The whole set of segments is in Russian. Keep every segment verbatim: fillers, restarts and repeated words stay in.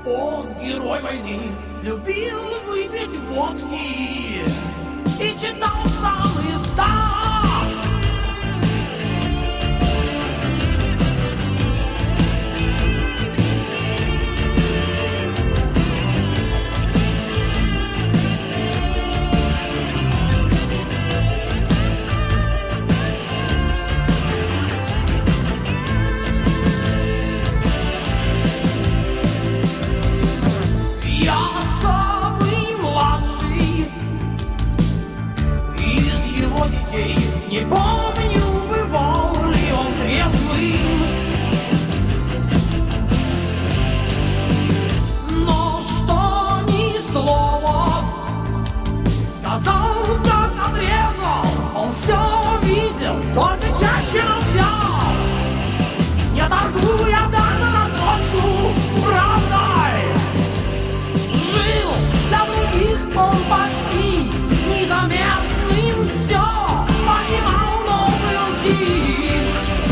Он, герой войны, любил выпить водки и читал сам издат. Я самый младший из его детей. Не помню, бывал ли он трезвым, но что ни слова сказал, как отрезал. Он все видел, только чаще молчал, не торгуя даже разочку правдой. Жил для других он почти незаметным, все понимал, но был тих.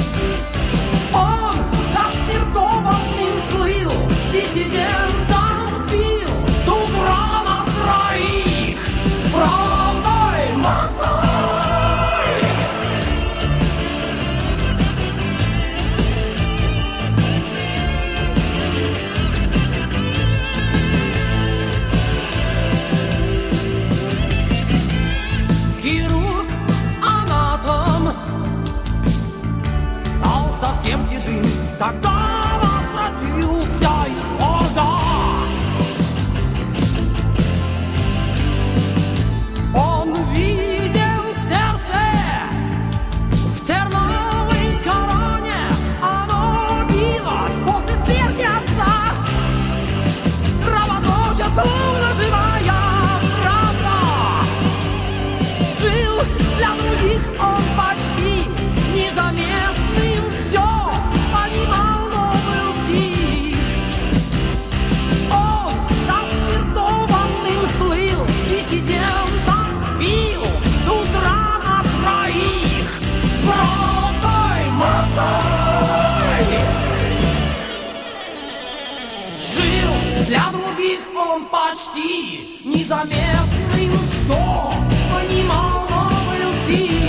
Он заспиртованным слыл, диссидентом пил до утра на троих. С правдой мотор. Хирург, анатом стал совсем седым, когда возвратился из морга. Он видел сердце в терновой короне, оно билось после смерти отца. Кровоточит, словно живая правда. Жил для других он почти незаметным, все понимал, но был тих. Он заспиртованным слыл, диссидентом пил до утра на троих. С правдой мотой. Жил для других он почти незаметным, все понимал, но был тих.